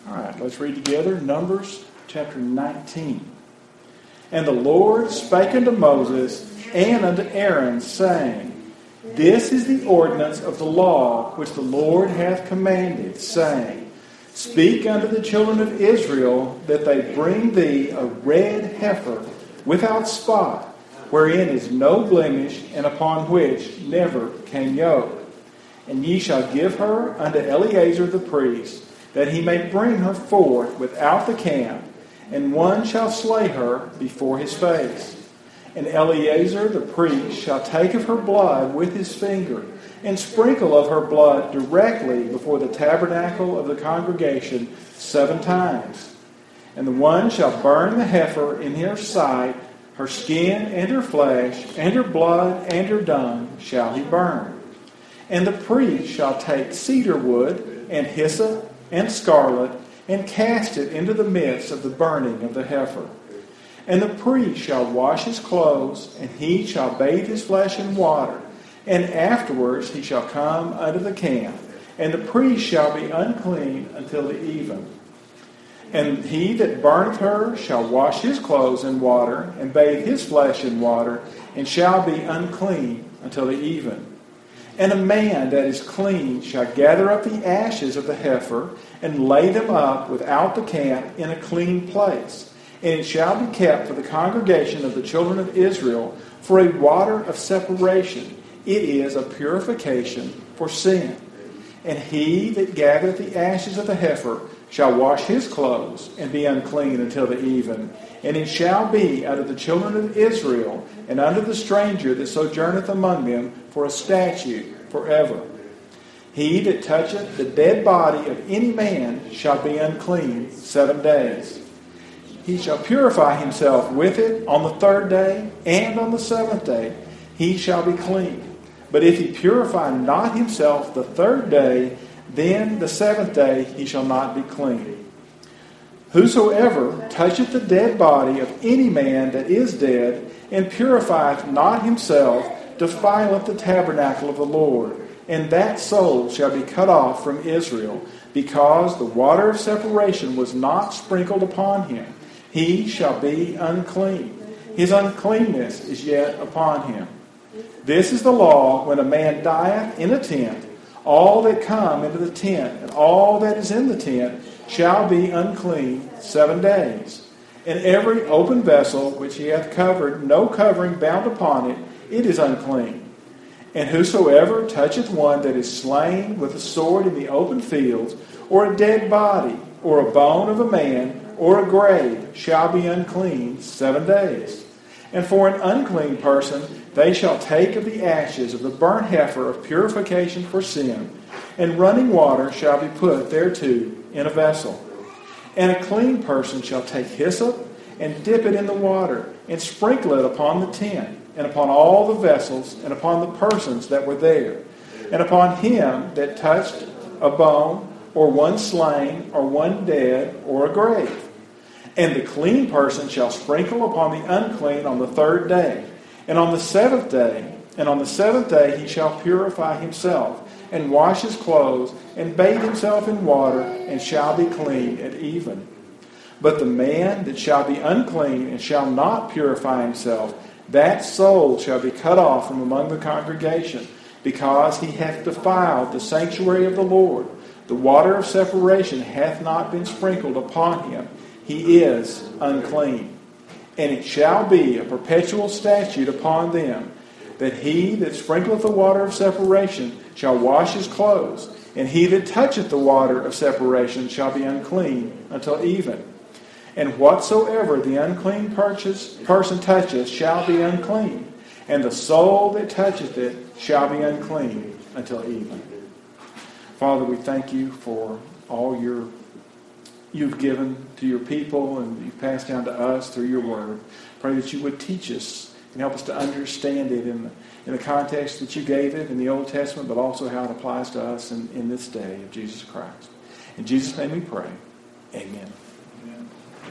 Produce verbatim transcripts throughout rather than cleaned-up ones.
All right, let's read together Numbers chapter nineteen. And the Lord spake unto Moses and unto Aaron, saying, This is the ordinance of the law which the Lord hath commanded, saying, Speak unto the children of Israel that they bring thee a red heifer without spot, wherein is no blemish, and upon which never came yoke. And ye shall give her unto Eleazar the priest, that he may bring her forth without the camp, and one shall slay her before his face. And Eleazar the priest shall take of her blood with his finger, and sprinkle of her blood directly before the tabernacle of the congregation seven times. And the one shall burn the heifer in her sight, her skin and her flesh, and her blood and her dung shall he burn. And the priest shall take cedar wood, and hyssop, and scarlet, and cast it into the midst of the burning of the heifer. And the priest shall wash his clothes, and he shall bathe his flesh in water, and afterwards he shall come unto the camp, and the priest shall be unclean until the even. And he that burneth her shall wash his clothes in water, and bathe his flesh in water, and shall be unclean until the even. And a man that is clean shall gather up the ashes of the heifer, and lay them up without the camp in a clean place. And it shall be kept for the congregation of the children of Israel for a water of separation. It is a purification for sin. And he that gathereth the ashes of the heifer shall wash his clothes, and be unclean until the even. And it shall be unto the children of Israel, and unto the stranger that sojourneth among them, for a statute forever. He that toucheth the dead body of any man shall be unclean seven days. He shall purify himself with it on the third day, and on the seventh day he shall be clean. But if he purify not himself the third day, then the seventh day he shall not be clean. Whosoever toucheth the dead body of any man that is dead, and purifieth not himself, defileth the tabernacle of the Lord, and that soul shall be cut off from Israel, because the water of separation was not sprinkled upon him. He shall be unclean. His uncleanness is yet upon him. This is the law when a man dieth in a tent. All that come into the tent, and all that is in the tent, shall be unclean seven days. And every open vessel which he hath covered, no covering bound upon it, it is unclean. And whosoever toucheth one that is slain with a sword in the open fields, or a dead body, or a bone of a man, or a grave, shall be unclean seven days. And for an unclean person they shall take of the ashes of the burnt heifer of purification for sin, and running water shall be put thereto in a vessel. And a clean person shall take hyssop, and dip it in the water, and sprinkle it upon the tent, and upon all the vessels, and upon the persons that were there, and upon him that touched a bone, or one slain, or one dead, or a grave. And the clean person shall sprinkle upon the unclean on the third day, and on the seventh day, and on the seventh day he shall purify himself, and wash his clothes, and bathe himself in water, and shall be clean at even. But the man that shall be unclean, and shall not purify himself, that soul shall be cut off from among the congregation, because he hath defiled the sanctuary of the Lord. The water of separation hath not been sprinkled upon him. He is unclean. And it shall be a perpetual statute upon them, that he that sprinkleth the water of separation shall wash his clothes, and he that toucheth the water of separation shall be unclean until even. And whatsoever the unclean person toucheth shall be unclean, and the soul that toucheth it shall be unclean until even. Father, we thank you for all your you've given to your people and you've passed down to us through your word. Pray that you would teach us and help us to understand it in the, in the context that you gave it in the Old Testament, but also how it applies to us in, in this day of Jesus Christ. In Jesus' name we pray. Amen. Amen.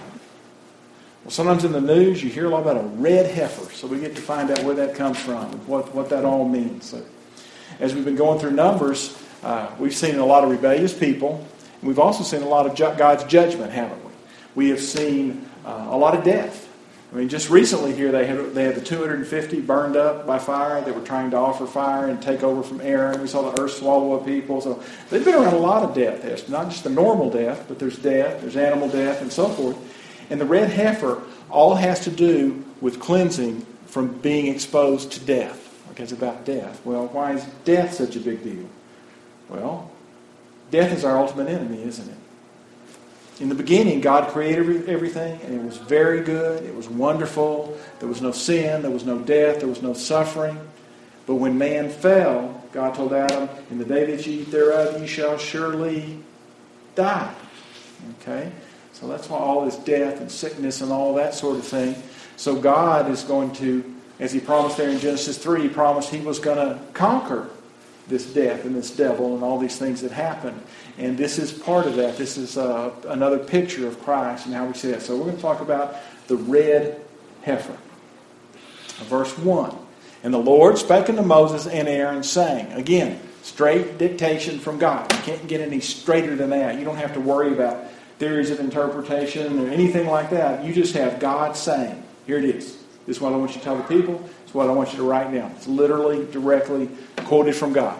Well, sometimes in the news you hear a lot about a red heifer, so we get to find out where that comes from and what, what that all means. So, as we've been going through Numbers, uh, we've seen a lot of rebellious people. We've also seen a lot of ju- God's judgment, haven't we? We have seen uh, a lot of death. I mean, just recently here they had they had the two hundred fifty burned up by fire that were trying to offer fire and take over from Aaron. We saw the earth swallow up people. So they've been around a lot of death. It's not just the normal death, but there's death, there's animal death, and so forth. And the red heifer all has to do with cleansing from being exposed to death. Okay, it's about death. Well, why is death such a big deal? Well, death is our ultimate enemy, isn't it? In the beginning, God created everything, and it was very good. It was wonderful. There was no sin. There was no death. There was no suffering. But when man fell, God told Adam, "In the day that you eat thereof, you shall surely die." Okay? So that's why all this death and sickness and all that sort of thing. So God is going to, as He promised there in Genesis three, He promised He was going to conquer this death and this devil and all these things that happen. And this is part of that. This is uh, another picture of Christ and how we see that. So we're going to talk about the red heifer. Verse one. And the Lord spake unto Moses and Aaron, saying, again, straight dictation from God. You can't get any straighter than that. You don't have to worry about theories of interpretation or anything like that. You just have God saying, here it is. This is what I want you to tell the people. This is what I want you to write down. It's literally, directly quoted from God.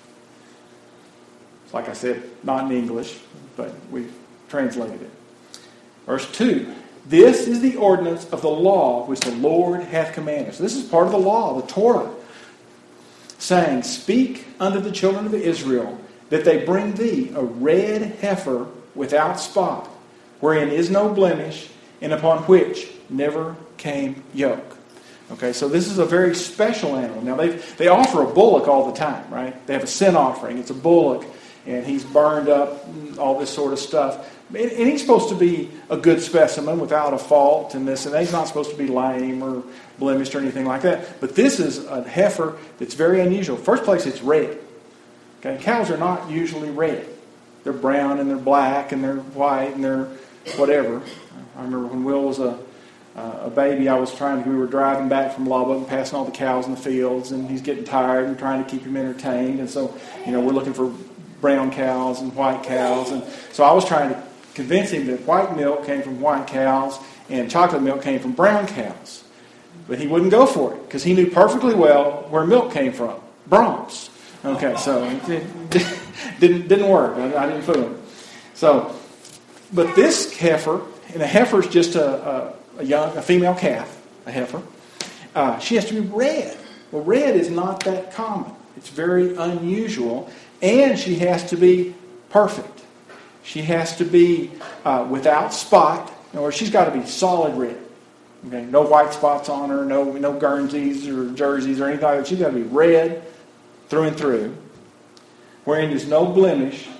It's like I said, not in English, but we've translated it. Verse two. This is the ordinance of the law which the Lord hath commanded us. This is part of the law, the Torah, saying, speak unto the children of Israel that they bring thee a red heifer without spot, wherein is no blemish, and upon which never came yoke. Okay, so this is a very special animal. Now, they they offer a bullock all the time, right? They have a sin offering. It's a bullock, and he's burned up, all this sort of stuff. And he's supposed to be a good specimen without a fault and this and that. He's not supposed to be lame or blemished or anything like that. But this is a heifer that's very unusual. First place, it's red. Okay, cows are not usually red. They're brown and they're black and they're white and they're whatever. I remember when Will was a uh, a baby, I was trying to, we were driving back from Lubbock and passing all the cows in the fields, and he's getting tired and trying to keep him entertained. And so, you know, we're looking for brown cows and white cows. And so I was trying to convince him that white milk came from white cows and chocolate milk came from brown cows. But he wouldn't go for it because he knew perfectly well where milk came from. Bronx. Okay, so it didn't, didn't work. I, I didn't fool him. So, but this heifer, and a heifer is just a, a, a young, a female calf, a heifer. Uh, she has to be red. Well, red is not that common. It's very unusual. And she has to be perfect. She has to be uh, without spot, or she's got to be solid red. Okay, no white spots on her, no no Guernseys or jerseys or anything like that. She's got to be red through and through, wherein there's no blemish,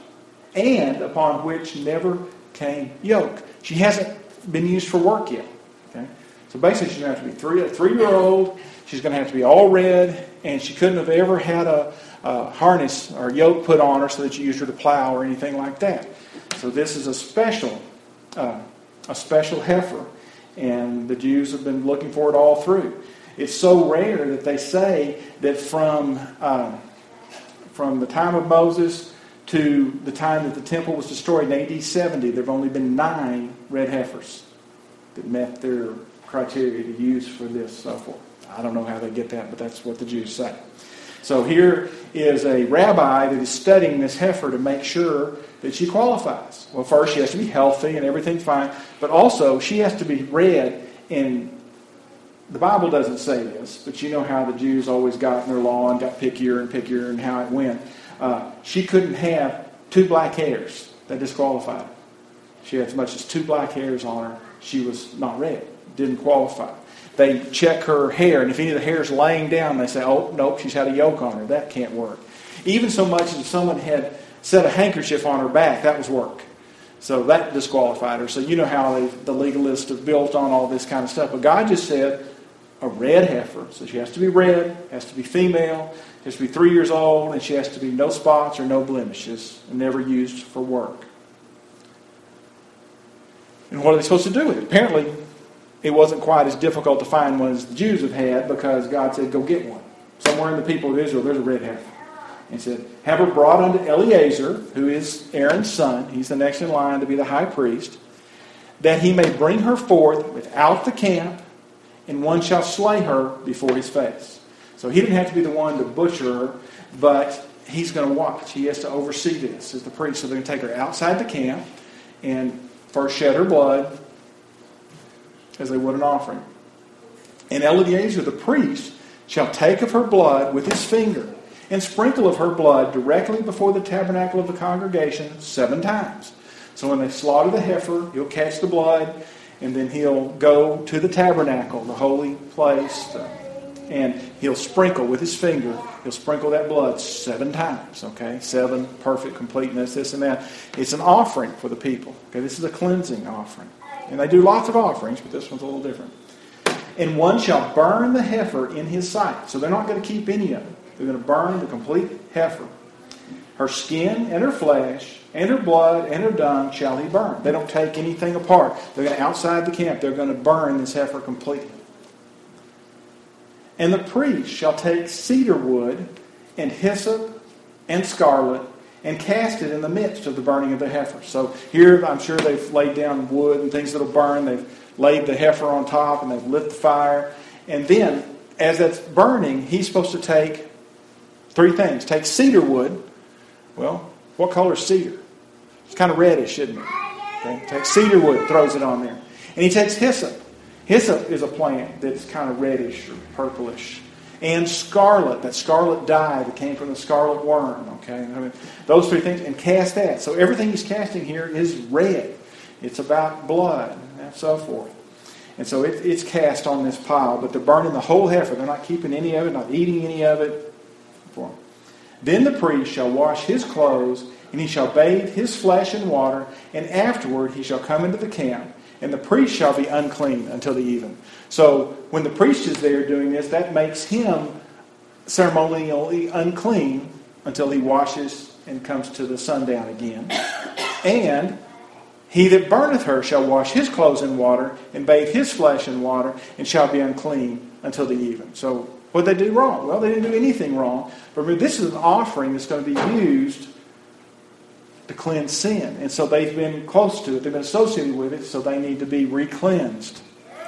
and upon which never came yoke. She hasn't been used for work yet. Okay, so basically she's going to have to be three a three-year-old. She's going to have to be all red, and she couldn't have ever had a, a harness or yoke put on her so that you used her to plow or anything like that. So this is a special, uh, a special heifer, and the Jews have been looking for it all through. It's so rare that they say that from uh, from the time of Moses to the time that the temple was destroyed in A D seventy, there have only been nine red heifers that met their criteria to use for this so forth. I don't know how they get that, but that's what the Jews say. So here is a rabbi that is studying this heifer to make sure that she qualifies. Well, first she has to be healthy and everything's fine, but also she has to be red. And the Bible doesn't say this, but you know how the Jews always got in their law and got pickier and pickier and how it went. Uh, she couldn't have two black hairs. That disqualified her. She had as much as two black hairs on her. She was not red. Didn't qualify. They check her hair, and if any of the hair is laying down, they say, oh, nope, she's had a yoke on her. That can't work. Even so much as if someone had set a handkerchief on her back, that was work. So that disqualified her. So you know how they, the legalists have built on all this kind of stuff. But God just said a red heifer. So she has to be red, has to be female, has to be three years old, and she has to be no spots or no blemishes, and never used for work. And what are they supposed to do with it? Apparently, it wasn't quite as difficult to find one as the Jews have had, because God said, go get one. Somewhere in the people of Israel, there's a red heifer. And said, have her brought unto Eleazar, who is Aaron's son. He's the next in line to be the high priest. That he may bring her forth without the camp, and one shall slay her before his face. So he didn't have to be the one to butcher her, but he's going to watch. He has to oversee this as the priest. So they're going to take her outside the camp and first shed her blood as they would an offering. And Eleazar the priest shall take of her blood with his finger and sprinkle of her blood directly before the tabernacle of the congregation seven times. So when they slaughter the heifer, he'll catch the blood, and then he'll go to the tabernacle, the holy place, and he'll sprinkle with his finger. He'll sprinkle that blood seven times. Okay, seven, perfect completeness, this and that. It's an offering for the people. Okay, this is a cleansing offering, and they do lots of offerings, but this one's a little different. And one shall burn the heifer in his sight. So they're not going to keep any of it. They're going to burn the complete heifer. Her skin and her flesh and her blood and her dung shall he burn. They don't take anything apart. They're going to, outside the camp, they're going to burn this heifer completely. And the priest shall take cedar wood and hyssop and scarlet and cast it in the midst of the burning of the heifer. So here I'm sure they've laid down wood and things that will burn. They've laid the heifer on top and they've lit the fire. And then, as that's burning, he's supposed to take three things. Take cedar wood. Well, what color is cedar? It's kind of reddish, isn't it? Okay. Takes cedar wood, throws it on there. And he takes hyssop. Hyssop is a plant that's kind of reddish or purplish. And scarlet, that scarlet dye that came from the scarlet worm. Okay, I mean, those three things. And cast that. So everything he's casting here is red. It's about blood and so forth. And so it, it's cast on this pile. But they're burning the whole heifer. They're not keeping any of it, not eating any of it. Then the priest shall wash his clothes, and he shall bathe his flesh in water, and afterward he shall come into the camp, and the priest shall be unclean until the even. So when the priest is there doing this, that makes him ceremonially unclean until he washes and comes to the sundown again. And he that burneth her shall wash his clothes in water, and bathe his flesh in water, and shall be unclean until the even. So what did they do wrong? Well, they didn't do anything wrong. But remember, this is an offering that's going to be used to cleanse sin. And so they've been close to it. They've been associated with it, so they need to be re-cleansed.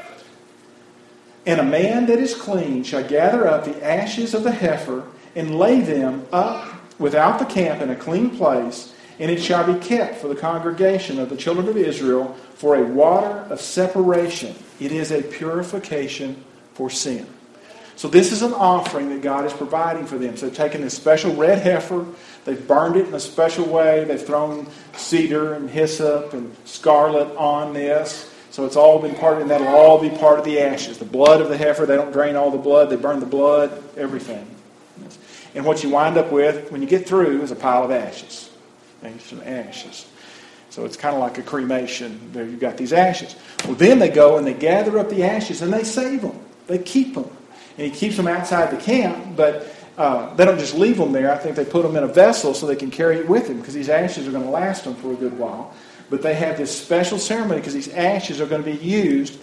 And a man that is clean shall gather up the ashes of the heifer and lay them up without the camp in a clean place, and it shall be kept for the congregation of the children of Israel for a water of separation. It is a purification for sin. So this is an offering that God is providing for them. So they've taken this special red heifer, they've burned it in a special way, they've thrown cedar and hyssop and scarlet on this. So it's all been part of, and that'll all be part of the ashes. The blood of the heifer, they don't drain all the blood, they burn the blood, everything. And what you wind up with, when you get through, is a pile of ashes. Some ashes. So it's kind of like a cremation. There you've got these ashes. Well, then they go and they gather up the ashes and they save them. They keep them. And he keeps them outside the camp, but uh, they don't just leave them there. I think they put them in a vessel so they can carry it with them, because these ashes are going to last them for a good while. But they have this special ceremony because these ashes are going to be used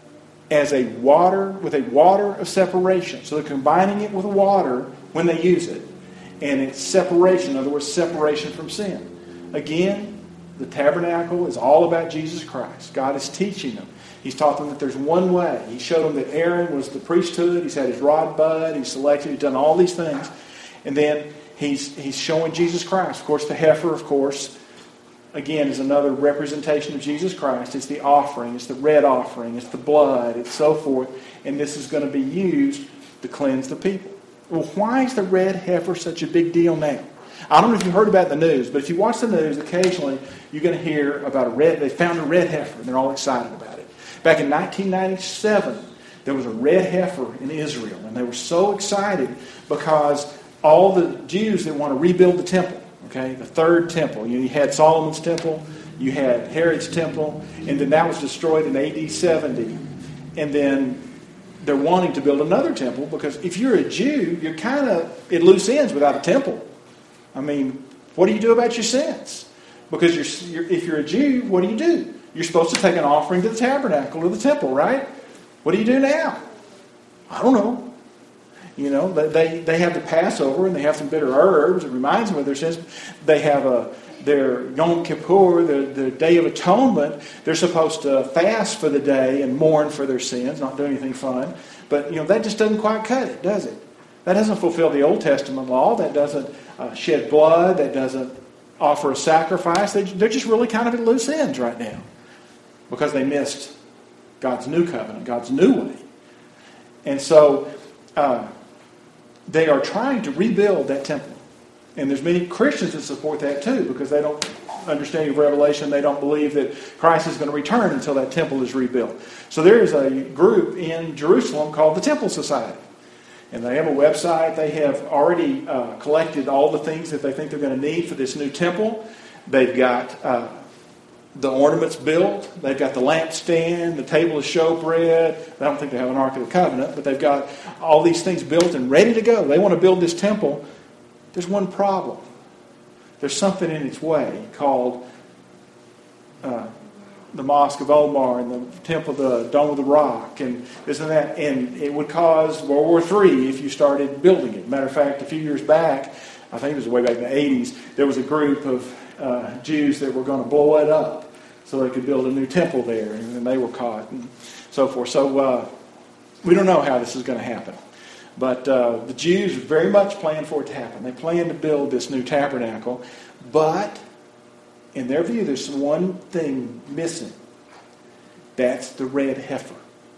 as a water, with a water of separation. So they're combining it with water when they use it. And it's separation, in other words, separation from sin. Again, the tabernacle is all about Jesus Christ. God is teaching them. He's taught them that there's one way. He showed them that Aaron was the priesthood. He's had his rod bud. He's selected. He's done all these things. And then he's he's showing Jesus Christ. Of course, the heifer, of course, again, is another representation of Jesus Christ. It's the offering. It's the red offering. It's the blood. It's so forth. And this is going to be used to cleanse the people. Well, why is the red heifer such a big deal now? I don't know if you've heard about the news, but if you watch the news, occasionally you're going to hear about a red, they found a red heifer, and they're all excited about it. Back in nineteen ninety-seven, there was a red heifer in Israel, and they were so excited because all the Jews that want to rebuild the temple, okay, the third temple, you had Solomon's temple, you had Herod's temple, and then that was destroyed in A D seventy. And then they're wanting to build another temple because if you're a Jew, you're kind of at loose ends without a temple. I mean, what do you do about your sins? Because you're, you're, if you're a Jew, what do you do? You're supposed to take an offering to the tabernacle or the temple, right? What do you do now? I don't know. You know, they they have the Passover and they have some bitter herbs. It reminds them of their sins. They have a their Yom Kippur, the, the Day of Atonement. They're supposed to fast for the day and mourn for their sins, not do anything fun. But, you know, that just doesn't quite cut it, does it? That doesn't fulfill the Old Testament law. That doesn't uh, shed blood. That doesn't offer a sacrifice. They, they're just really kind of at loose ends right now because they missed God's new covenant, God's new way. And so uh, they are trying to rebuild that temple. And there's many Christians that support that too because they don't understand of Revelation. They don't believe that Christ is going to return until that temple is rebuilt. So there is a group in Jerusalem called the Temple Society. And they have a website. They have already uh, collected all the things that they think they're going to need for this new temple. They've got uh, the ornaments built. They've got the lampstand, the table of showbread. I don't think they have an Ark of the Covenant, but they've got all these things built and ready to go. They want to build this temple. There's one problem. There's something in its way called uh, the Mosque of Omar and the Temple of the Dome of the Rock and this and that. And it would cause World War Three if you started building it. Matter of fact, a few years back, I think it was way back in the eighties, there was a group of uh, Jews that were going to blow it up so they could build a new temple there. And then they were caught and so forth. So uh, we don't know how this is going to happen. But uh, the Jews very much plan for it to happen. They plan to build this new tabernacle. But in their view, there's one thing missing. That's the red heifer.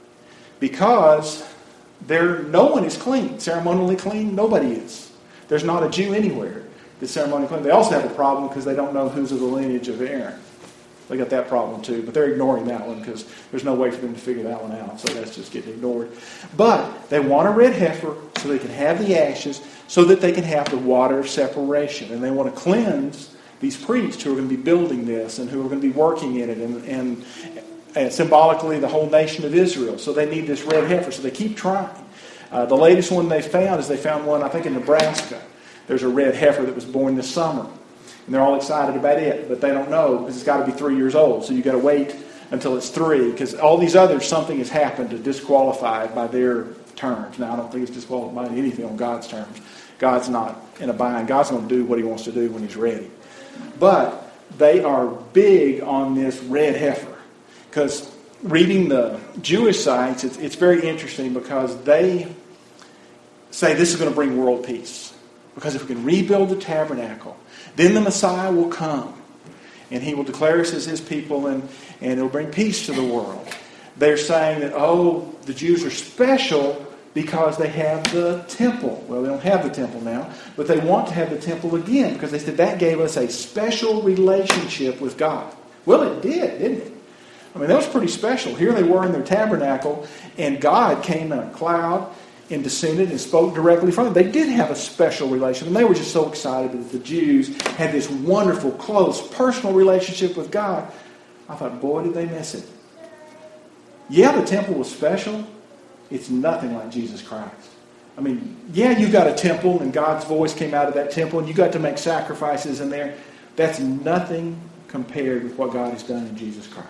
Because there, no one is clean. Ceremonially clean, nobody is. There's not a Jew anywhere that's ceremonially clean. They also have a problem because they don't know who's of the lineage of Aaron. They got that problem too, but they're ignoring that one because there's no way for them to figure that one out, so that's just getting ignored. But they want a red heifer so they can have the ashes, so that they can have the water of separation. And they want to cleanse these priests who are going to be building this and who are going to be working in it, and, and, and symbolically the whole nation of Israel. So they need this red heifer, so they keep trying. Uh, the latest one they found is they found one, I think, in Nebraska. There's a red heifer that was born this summer. And they're all excited about it, but they don't know because it's got to be three years old. So you've got to wait until it's three because all these others, something has happened to disqualify it by their terms. Now, I don't think it's disqualified by anything on God's terms. God's not in a bind. God's going to do what he wants to do when he's ready. But they are big on this red heifer because reading the Jewish sites, it's, it's very interesting because they say this is going to bring world peace. Because if we can rebuild the tabernacle, then the Messiah will come. And he will declare us as his people and, and it will bring peace to the world. They're saying that, oh, the Jews are special because they have the temple. Well, they don't have the temple now, but they want to have the temple again because they said that gave us a special relationship with God. Well, it did, didn't it? I mean, that was pretty special. Here they were in their tabernacle and God came in a cloud and descended and spoke directly from them. They did have a special relationship, and they were just so excited that the Jews had this wonderful, close, personal relationship with God. I thought, boy, did they miss it. Yeah, the temple was special. It's nothing like Jesus Christ. I mean, yeah, you got a temple, and God's voice came out of that temple, and you got to make sacrifices in there. That's nothing compared with what God has done in Jesus Christ.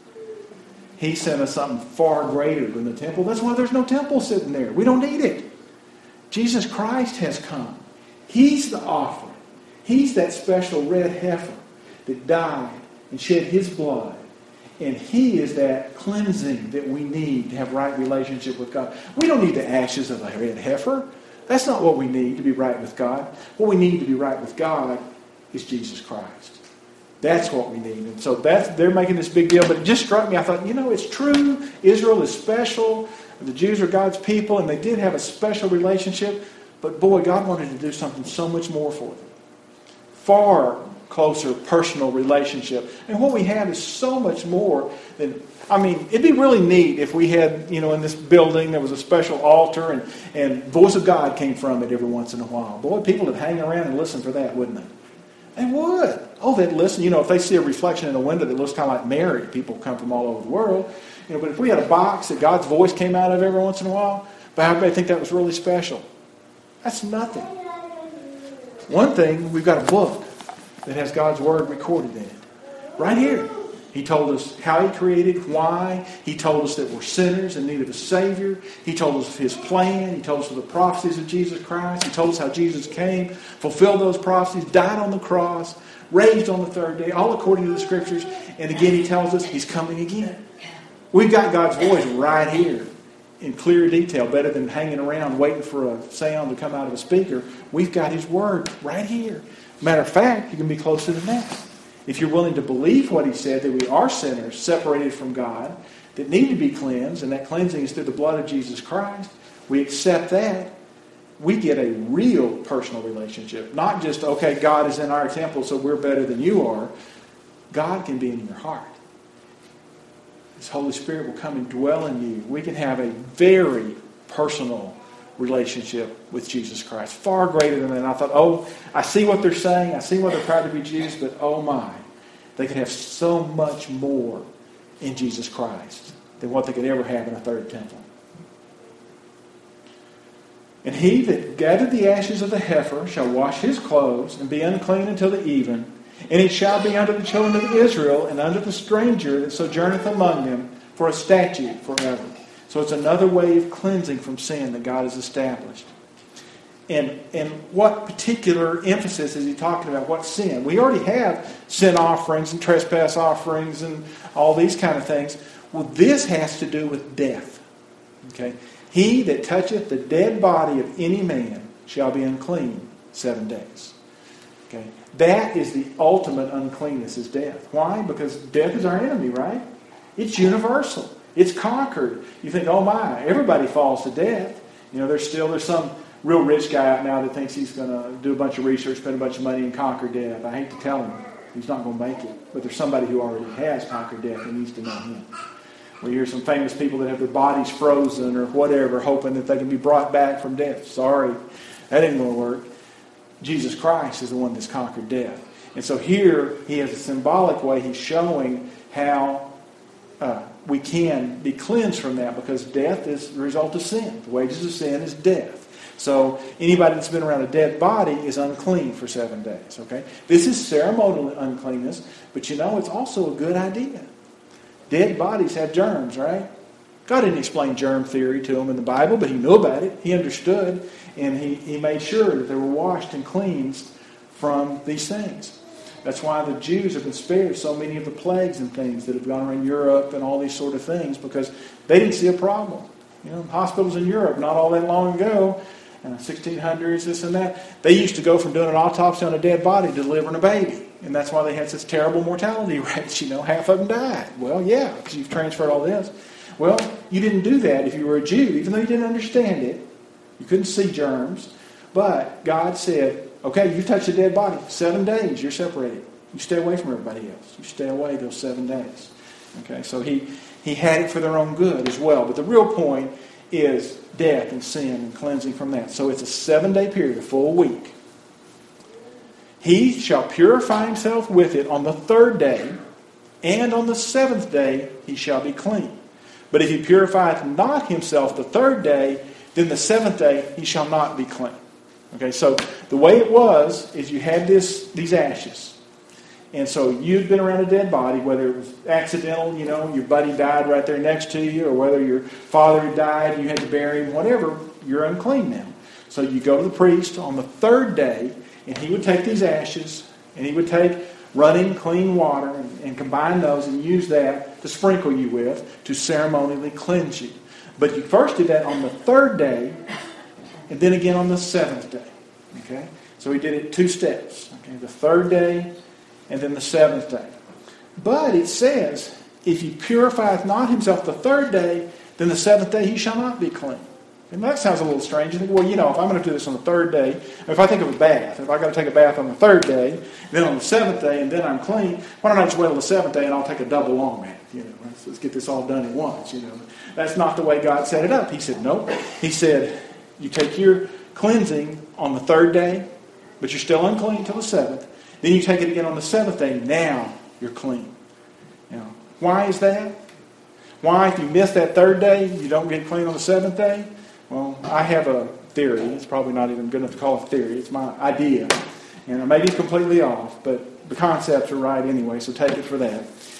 He sent us something far greater than the temple. That's why there's no temple sitting there. We don't need it. Jesus Christ has come. He's the offering. He's that special red heifer that died and shed his blood. And he is that cleansing that we need to have right relationship with God. We don't need the ashes of a red heifer. That's not what we need to be right with God. What we need to be right with God is Jesus Christ. That's what we need. And so that's, they're making this big deal. But it just struck me. I thought, you know, it's true. Israel is special. The Jews are God's people. And they did have a special relationship. But boy, God wanted to do something so much more for them. Far closer personal relationship. And what we have is so much more than... I mean, it'd be really neat if we had, you know, in this building there was a special altar and, and voice of God came from it every once in a while. Boy, people would hang around and listen for that, wouldn't they? They would. Oh, they'd listen. You know, if they see a reflection in a window that looks kind of like Mary, people come from all over the world. You know, but if we had a box that God's voice came out of every once in a while, but everybody think that was really special. That's nothing. One thing, we've got a book that has God's Word recorded in it. Right here. He told us how He created, why. He told us that we're sinners in need of a Savior. He told us of His plan. He told us of the prophecies of Jesus Christ. He told us how Jesus came, fulfilled those prophecies, died on the cross, raised on the third day, all according to the Scriptures. And again, He tells us He's coming again. We've got God's voice right here in clear detail, better than hanging around waiting for a sound to come out of a speaker. We've got His Word right here. Matter of fact, you can be closer than that. If you're willing to believe what He said, that we are sinners, separated from God, that need to be cleansed, and that cleansing is through the blood of Jesus Christ, we accept that, we get a real personal relationship. Not just, okay, God is in our temple, so we're better than you are. God can be in your heart. His Holy Spirit will come and dwell in you. We can have a very personal relationship with Jesus Christ. Far greater than that. And I thought, oh, I see what they're saying. I see why they're proud to be Jews, but oh my. They could have so much more in Jesus Christ than what they could ever have in a third temple. And he that gathered the ashes of the heifer shall wash his clothes and be unclean until the even. And it shall be unto the children of Israel and unto the stranger that sojourneth among them for a statute forever. So it's another way of cleansing from sin that God has established. And, and what particular emphasis is He talking about? What sin? We already have sin offerings and trespass offerings and all these kind of things. Well, this has to do with death. Okay? He that toucheth the dead body of any man shall be unclean seven days. Okay? That is the ultimate uncleanness, is death. Why? Because death is our enemy, right? It's universal. It's conquered. You think, oh my, everybody falls to death. You know, there's still, there's some real rich guy out now that thinks he's going to do a bunch of research, spend a bunch of money and conquer death. I hate to tell him, he's not going to make it. But there's somebody who already has conquered death and needs to know Him. We hear some famous people that have their bodies frozen or whatever, hoping that they can be brought back from death. Sorry, that ain't going to work. Jesus Christ is the one that's conquered death. And so here, He has a symbolic way. He's showing how uh, we can be cleansed from that, because death is the result of sin. The wages of sin is death. So anybody that's been around a dead body is unclean for seven days. Okay, this is ceremonial uncleanness, but you know, it's also a good idea. Dead bodies have germs, right? God didn't explain germ theory to them in the Bible, but He knew about it. He understood, and He, he made sure that they were washed and cleansed from these things. That's why the Jews have been spared so many of the plagues and things that have gone around Europe and all these sort of things, because they didn't see a problem. You know, hospitals in Europe, not all that long ago, uh, sixteen hundreds, this and that, they used to go from doing an autopsy on a dead body to delivering a baby. And that's why they had such terrible mortality rates. You know, half of them died. Well, yeah, because you've transferred all this. Well, you didn't do that if you were a Jew, even though you didn't understand it. You couldn't see germs. But God said, okay, you touch a dead body, seven days, you're separated. You stay away from everybody else. You stay away those seven days. Okay, so he, he had it for their own good as well. But the real point is death and sin and cleansing from that. So it's a seven-day period, a full week. He shall purify himself with it on the third day, and on the seventh day he shall be clean. But if he purifieth not himself the third day, then the seventh day he shall not be clean. Okay, so the way it was is you had this these ashes. And so you'd been around a dead body, whether it was accidental, you know, your buddy died right there next to you, or whether your father died, you had to bury him, whatever, you're unclean now. So you go to the priest on the third day, and he would take these ashes, and he would take running clean water and, and combine those and use that to sprinkle you with to ceremonially cleanse you. But you first did that on the third day, and then again on the seventh day. Okay? So he did it two steps. Okay? The third day, and then the seventh day. But it says, if he purifieth not himself the third day, then the seventh day he shall not be clean. And that sounds a little strange. You think, well, you know, if I'm going to do this on the third day, if I think of a bath, if I got to take a bath on the third day, then on the seventh day, and then I'm clean, why don't I just wait until the seventh day and I'll take a double long bath? You know, let's, let's get this all done at once. You know, that's not the way God set it up. He said, no. He said, you take your cleansing on the third day, but you're still unclean till the seventh. Then you take it again on the seventh day. Now you're clean. You know, why is that? Why, if you miss that third day, you don't get clean on the seventh day? Well, I have a theory. It's probably not even good enough to call it a theory. It's my idea. And I may be completely off, but the concepts are right anyway, so take it for that.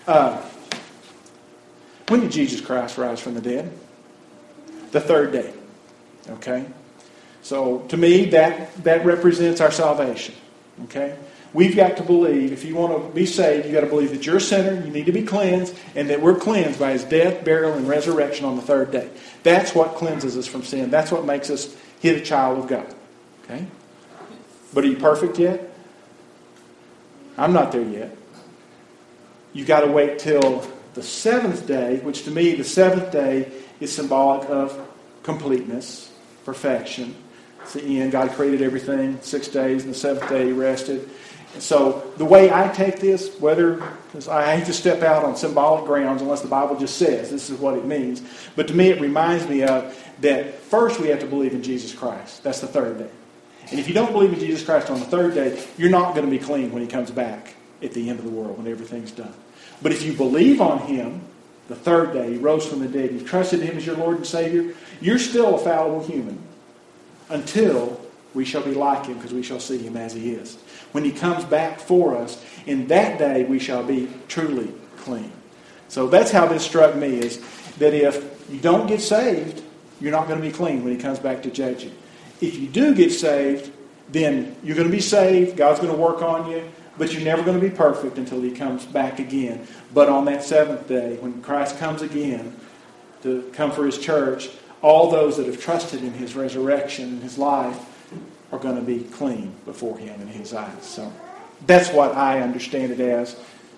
Uh, when did Jesus Christ rise from the dead? The third day. Okay? So, to me, that, that represents our salvation. Okay? We've got to believe, if you want to be saved, you've got to believe that you're a sinner, you need to be cleansed, and that we're cleansed by His death, burial, and resurrection on the third day. That's what cleanses us from sin. That's what makes us His a child of God. Okay? But are you perfect yet? I'm not there yet. You've got to wait till the seventh day, which to me, the seventh day is symbolic of completeness, perfection. It's the end. God created everything six days, and the seventh day He rested. And so the way I take this, whether, because I hate to step out on symbolic grounds unless the Bible just says this is what it means, but to me it reminds me of that first we have to believe in Jesus Christ. That's the third day. And if you don't believe in Jesus Christ on the third day, you're not going to be clean when He comes back at the end of the world, when everything's done. But if you believe on Him, the third day, He rose from the dead, you've trusted Him as your Lord and Savior, you're still a fallible human until we shall be like Him, because we shall see Him as He is. When He comes back for us, in that day we shall be truly clean. So that's how this struck me, is that if you don't get saved, you're not going to be clean when He comes back to judge you. If you do get saved, then you're going to be saved, God's going to work on you, but you're never going to be perfect until He comes back again. But on that seventh day, when Christ comes again to come for His church, all those that have trusted in His resurrection and His life are going to be clean before Him in His eyes. So that's what I understand it as.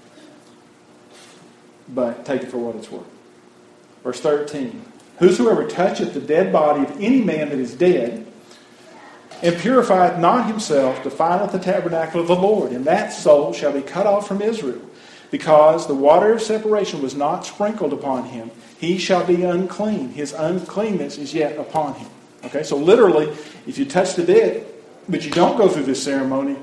But take it for what it's worth. Verse thirteen. Whosoever toucheth the dead body of any man that is dead, and purifieth not himself, defileth the tabernacle of the Lord, and that soul shall be cut off from Israel, because the water of separation was not sprinkled upon him. He shall be unclean. His uncleanness is yet upon him. Okay, so literally, if you touch the dead, but you don't go through this ceremony,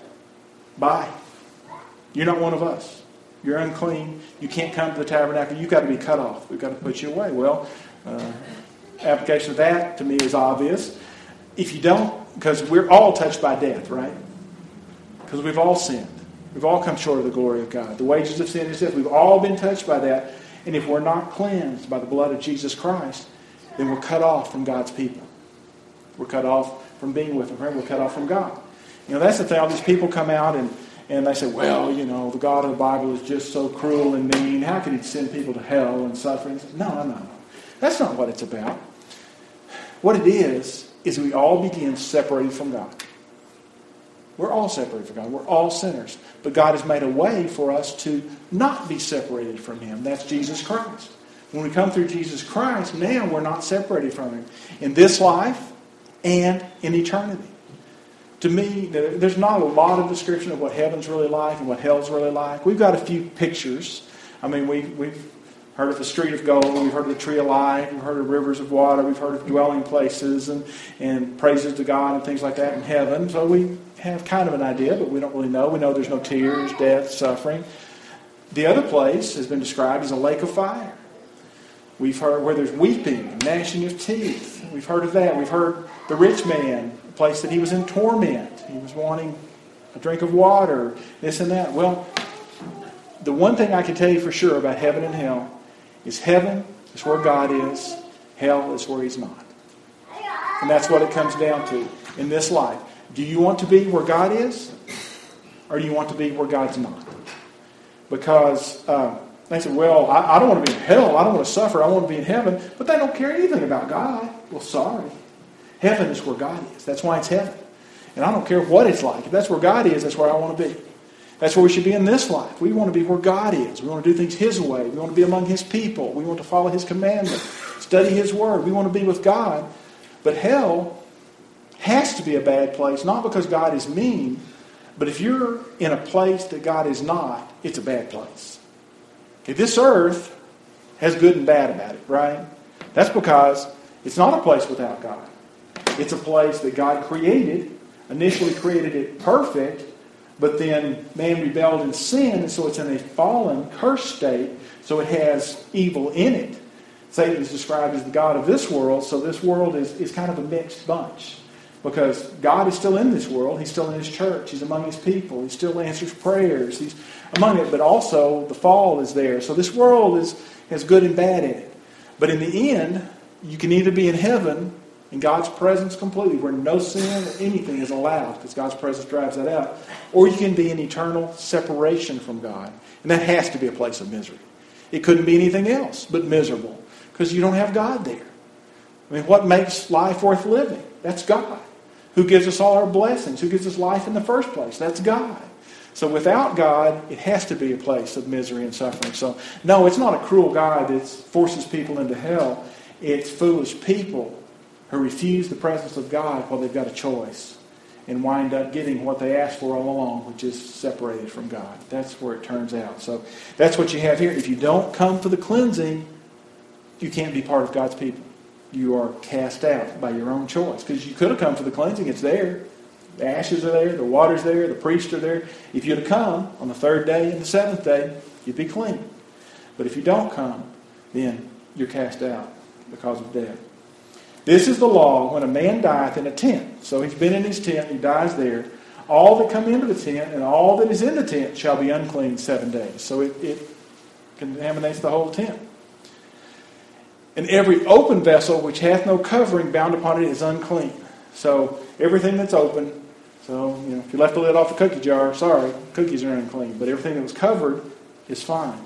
bye. You're not one of us. You're unclean. You can't come to the tabernacle. You've got to be cut off. We've got to put you away. Well, uh, application of that to me is obvious. If you don't, because we're all touched by death, right? Because we've all sinned. We've all come short of the glory of God. The wages of sin is death. We've all been touched by that. And if we're not cleansed by the blood of Jesus Christ, then we're cut off from God's people. We're cut off from being with Him. Right? We're cut off from God. You know, that's the thing. All these people come out and, and they say, well, you know, the God of the Bible is just so cruel and mean. How could He send people to hell and suffering? No, no, no. That's not what it's about. What it is, is we all begin separated from God. We're all separated from God. We're all sinners. But God has made a way for us to not be separated from Him. That's Jesus Christ. When we come through Jesus Christ, now we're not separated from Him. In this life and in eternity. To me, there's not a lot of description of what heaven's really like and what hell's really like. We've got a few pictures. I mean, we, we've heard of the street of gold. We've heard of the tree of life. We've heard of rivers of water. We've heard of dwelling places and, and praises to God and things like that in heaven. So we have kind of an idea, but we don't really know. We know there's no tears, death, suffering. The other place has been described as a lake of fire. We've heard where there's weeping and gnashing of teeth. We've heard of that. We've heard the rich man, a place that he was in torment. He was wanting a drink of water, this and that. Well, the one thing I can tell you for sure about heaven and hell is heaven is where God is. Hell is where He's not. And that's what it comes down to in this life. Do you want to be where God is? Or do you want to be where God's not? Because uh, they say, well, I, I don't want to be in hell. I don't want to suffer. I want to be in heaven. But they don't care anything about God. Well, sorry. Heaven is where God is. That's why it's heaven. And I don't care what it's like. If that's where God is, that's where I want to be. That's where we should be in this life. We want to be where God is. We want to do things His way. We want to be among His people. We want to follow His commandments, study His Word. We want to be with God. But hell has to be a bad place, not because God is mean, but if you're in a place that God is not, it's a bad place. Okay, this earth has good and bad about it, right? That's because it's not a place without God. It's a place that God created, initially created it perfect, but then man rebelled in sin, and so it's in a fallen, cursed state, so it has evil in it. Satan is described as the god of this world, so this world is, is kind of a mixed bunch. Because God is still in this world. He's still in His church. He's among His people. He still answers prayers. He's among it. But also the fall is there. So this world is has good and bad in it. But in the end, you can either be in heaven in God's presence completely, where no sin or anything is allowed, because God's presence drives that out, or you can be in eternal separation from God. And that has to be a place of misery. It couldn't be anything else but miserable, because you don't have God there. I mean, what makes life worth living? That's God. Who gives us all our blessings? Who gives us life in the first place? That's God. So without God, it has to be a place of misery and suffering. So no, it's not a cruel God that forces people into hell. It's foolish people who refuse the presence of God while they've got a choice and wind up getting what they asked for all along, which is separated from God. That's where it turns out. So that's what you have here. If you don't come for the cleansing, you can't be part of God's people. You are cast out by your own choice. Because you could have come for the cleansing. It's there. The ashes are there. The water's there. The priests are there. If you'd have come on the third day and the seventh day, you'd be clean. But if you don't come, then you're cast out because of death. This is the law when a man dieth in a tent. So he's been in his tent, he dies there. All that come into the tent and all that is in the tent shall be unclean seven days. So it, it contaminates the whole tent. And every open vessel which hath no covering bound upon it is unclean. So everything that's open, so you know, if you left the lid off the cookie jar, sorry, cookies are unclean. But everything that was covered is fine.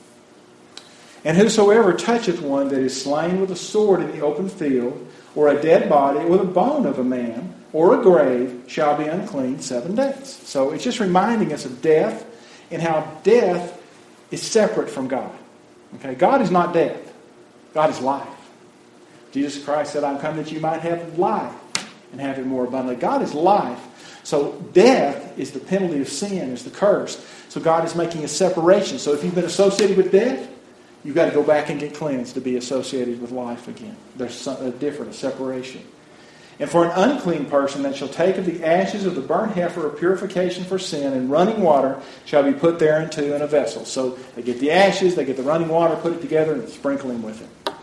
And whosoever toucheth one that is slain with a sword in the open field, or a dead body, or the bone of a man, or a grave, shall be unclean seven days. So it's just reminding us of death and how death is separate from God. Okay, God is not death. God is life. Jesus Christ said, I'm come that you might have life and have it more abundantly. God is life. So death is the penalty of sin, is the curse. So God is making a separation. So if you've been associated with death, you've got to go back and get cleansed to be associated with life again. There's a different, a separation. And for an unclean person that shall take of the ashes of the burnt heifer of purification for sin, and running water shall be put thereunto in a vessel. So they get the ashes, they get the running water, put it together, and sprinkle him with it.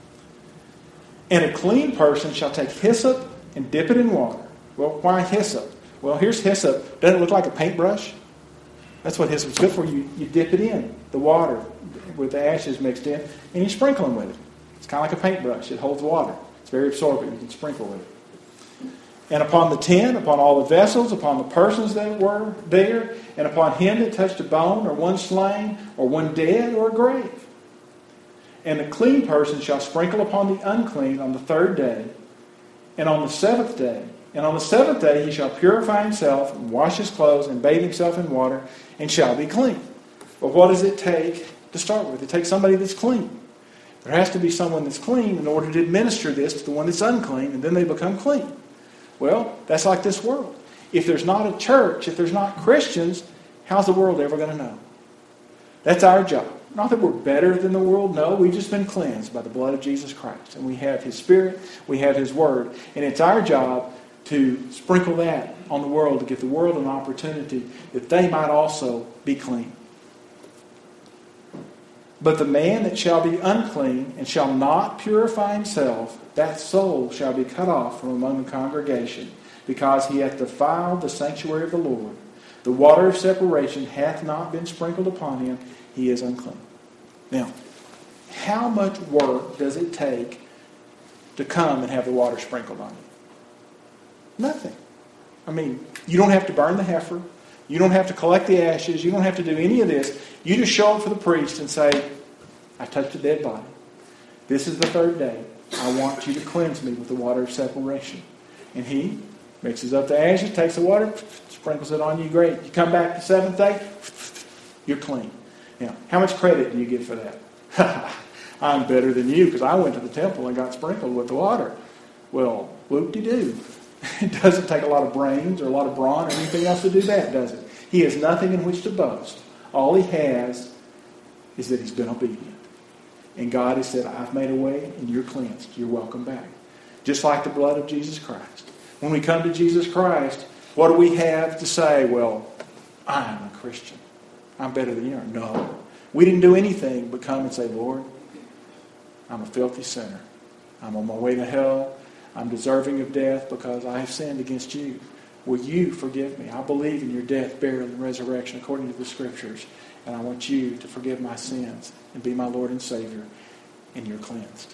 And a clean person shall take hyssop and dip it in water. Well, why hyssop? Well, here's hyssop. Doesn't it look like a paintbrush? That's what hyssop's good for. You, you dip it in, the water with the ashes mixed in, and you sprinkle them with it. It's kind of like a paintbrush. It holds water. It's very absorbent. You can sprinkle with it. And upon the tent, upon all the vessels, upon the persons that were there, and upon him that touched a bone, or one slain, or one dead, or a grave. And the clean person shall sprinkle upon the unclean on the third day, and on the seventh day. And on the seventh day he shall purify himself, and wash his clothes, and bathe himself in water, and shall be clean. But what does it take to start with? It takes somebody that's clean. There has to be someone that's clean in order to administer this to the one that's unclean, and then they become clean. Well, that's like this world. If there's not a church, if there's not Christians, how's the world ever going to know? That's our job. Not that we're better than the world. No, we've just been cleansed by the blood of Jesus Christ. And we have His Spirit, we have His Word. And it's our job to sprinkle that on the world, to give the world an opportunity that they might also be clean. But the man that shall be unclean and shall not purify himself, that soul shall be cut off from among the congregation, because he hath defiled the sanctuary of the Lord. The water of separation hath not been sprinkled upon him. He is unclean. Now, how much work does it take to come and have the water sprinkled on you? Nothing. I mean, you don't have to burn the heifer. You don't have to collect the ashes. You don't have to do any of this. You just show up for the priest and say, I touched a dead body. This is the third day. I want you to cleanse me with the water of separation. And he mixes up the ashes, takes the water, sprinkles it on you. Great. You come back the seventh day, you're clean. Now, how much credit do you get for that? I'm better than you because I went to the temple and got sprinkled with the water. Well, whoop-de-doo. It doesn't take a lot of brains or a lot of brawn or anything else to do that, does it? He has nothing in which to boast. All he has is that he's been obedient. And God has said, I've made a way and you're cleansed. You're welcome back. Just like the blood of Jesus Christ. When we come to Jesus Christ, what do we have to say? Well, I'm a Christian. I'm better than you are. No. We didn't do anything but come and say, Lord, I'm a filthy sinner. I'm on my way to hell. I'm deserving of death because I have sinned against you. Will you forgive me? I believe in your death, burial, and resurrection according to the Scriptures. And I want you to forgive my sins and be my Lord and Savior. And you're cleansed.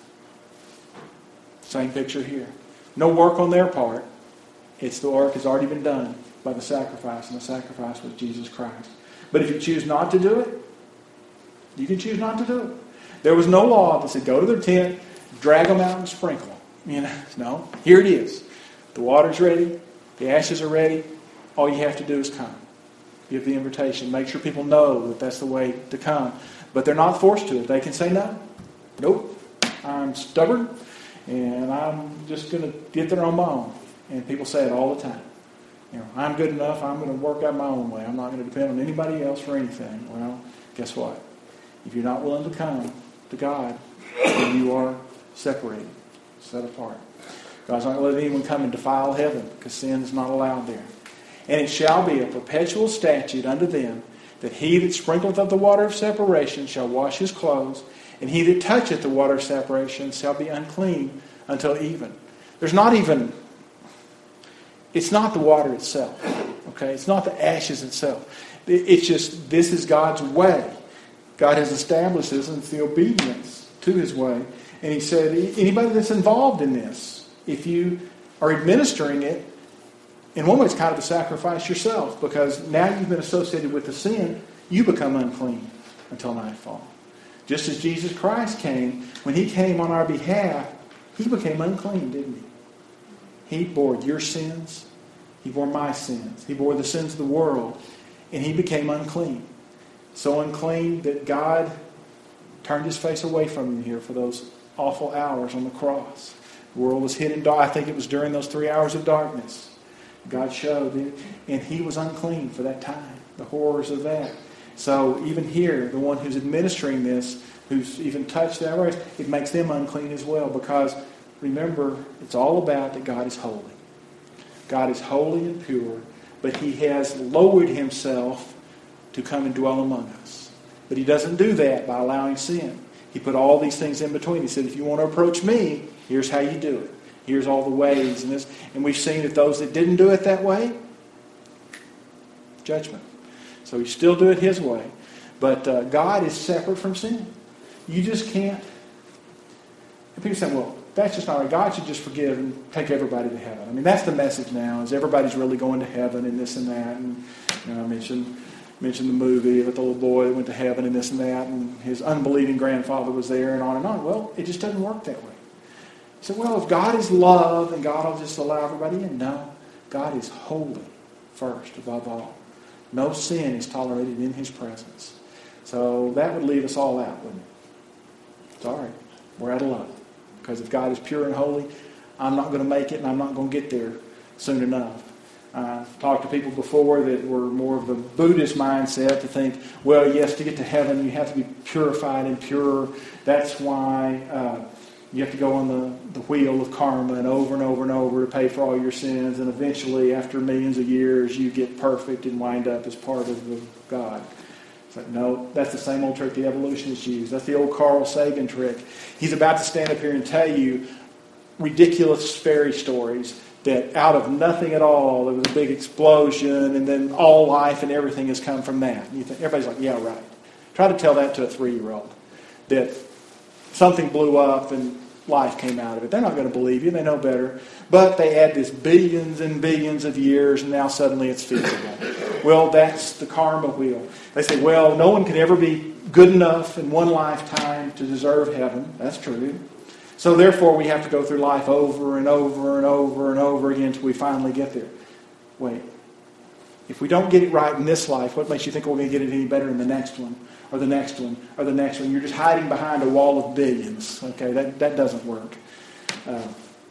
Same picture here. No work on their part. It's the work has already been done by the sacrifice. And the sacrifice was Jesus Christ. But if you choose not to do it, you can choose not to do it. There was no law that said go to their tent, drag them out and sprinkle them. You know, no. Here it is. The water's ready. The ashes are ready. All you have to do is come. Give the invitation. Make sure people know that that's the way to come. But they're not forced to it. They can say no. Nope. I'm stubborn. And I'm just going to get there on my own. And people say it all the time. You know, I'm good enough. I'm going to work out my own way. I'm not going to depend on anybody else for anything. Well, guess what? If you're not willing to come to God, then you are separated, set apart. God's not going to let anyone come and defile heaven because sin is not allowed there. And it shall be a perpetual statute unto them that he that sprinkleth of the water of separation shall wash his clothes, and he that toucheth the water of separation shall be unclean until even. There's not even, it's not the water itself. Okay? It's not the ashes itself. It's just, this is God's way. God has established this, and it's the obedience to his way. And he said, anybody that's involved in this, if you are administering it, in one way it's kind of a sacrifice yourself, because now you've been associated with the sin, you become unclean until nightfall. Just as Jesus Christ came, when he came on our behalf, he became unclean, didn't he? He bore your sins. He bore my sins. He bore the sins of the world. And he became unclean. So unclean that God turned his face away from him here for those awful hours on the cross. The world was hid in dark. I think it was during those three hours of darkness. God showed it. And he was unclean for that time. The horrors of that. So even here, the one who's administering this, who's even touched that race, it makes them unclean as well. Because remember, it's all about that God is holy. God is holy and pure, but he has lowered himself to come and dwell among us. But he doesn't do that by allowing sin. He put all these things in between. He said, if you want to approach me, here's how you do it. Here's all the ways. And this, and we've seen that those that didn't do it that way, judgment. So you still do it his way. But uh, God is separate from sin. You just can't. And people say, well, that's just not right. God should just forgive and take everybody to heaven. I mean, that's the message now, is everybody's really going to heaven and this and that. And you know, I mentioned, mentioned the movie with the little boy that went to heaven and this and that, and his unbelieving grandfather was there and on and on. Well, it just doesn't work that way. You say, well, if God is love and God will just allow everybody in. No, God is holy first, above all. No sin is tolerated in his presence. So that would leave us all out, wouldn't it? It's all right. We're out of luck. Because if God is pure and holy, I'm not going to make it and I'm not going to get there soon enough. I've talked to people before that were more of the Buddhist mindset to think, well, yes, to get to heaven you have to be purified and pure. That's why uh, you have to go on the, the wheel of karma and over and over and over to pay for all your sins. And eventually, after millions of years, you get perfect and wind up as part of the God. It's like, no, that's the same old trick the evolutionists use. That's the old Carl Sagan trick. He's about to stand up here and tell you ridiculous fairy stories that out of nothing at all, there was a big explosion, and then all life and everything has come from that. And you think, everybody's like, yeah, right. Try to tell that to a three-year-old, that something blew up and life came out of it. They're not going to believe you. They know better. But they add this billions and billions of years, and now suddenly it's feasible. Well, that's the karma wheel. They say, well, no one could ever be good enough in one lifetime to deserve heaven. That's true. So therefore, we have to go through life over and over and over and over again until we finally get there. Wait. If we don't get it right in this life, what makes you think we're going to get it any better in the next one? Or the next one? Or the next one? You're just hiding behind a wall of billions. Okay, that, that doesn't work. Uh,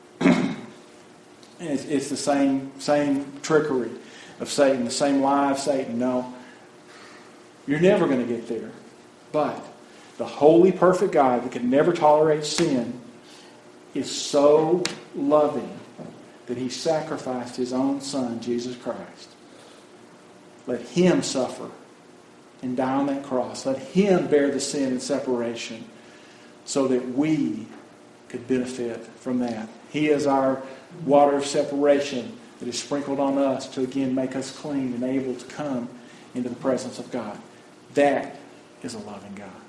it's, it's the same, same trickery of Satan, the same lie of Satan. No. You're never going to get there. But the holy, perfect God that can never tolerate sin is so loving that he sacrificed his own son, Jesus Christ. Let him suffer and die on that cross. Let him bear the sin and separation so that we could benefit from that. He is our water of separation that is sprinkled on us to again make us clean and able to come into the presence of God. That is a loving God.